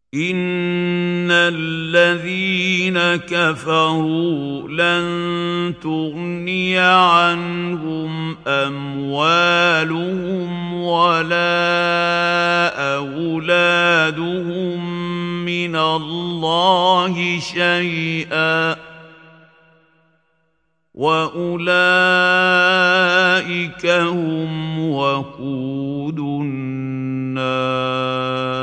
إن الذين كفروا لن تغني عنهم أموالهم ولا أولادهم من الله شيئا وأولئك هم وقود النار